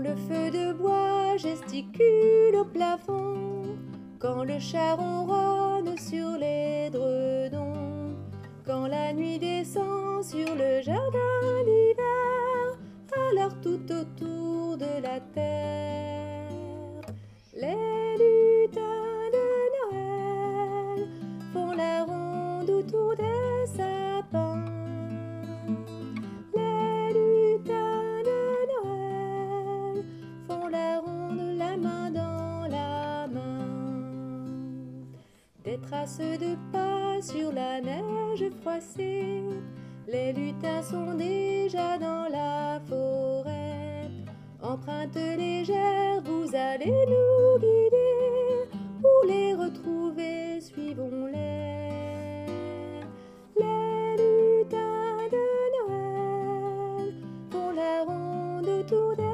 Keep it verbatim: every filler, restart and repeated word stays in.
le feu de bois gesticule au plafond, quand le chat ronronne sur l'édredon, quand la nuit descend sur le jardin d'hiver, alors tout autour de la terre, les lutins de Noël font la ronde autour des sapins. Les lutins de Noël font la ronde, la main dans la main. Des traces de pas sur la neige froissée, les lutins sont déjà dans la forêt. Empreintes légères, vous allez nous guider, pour les retrouver, suivons-les. Les lutins de Noël font la ronde autour des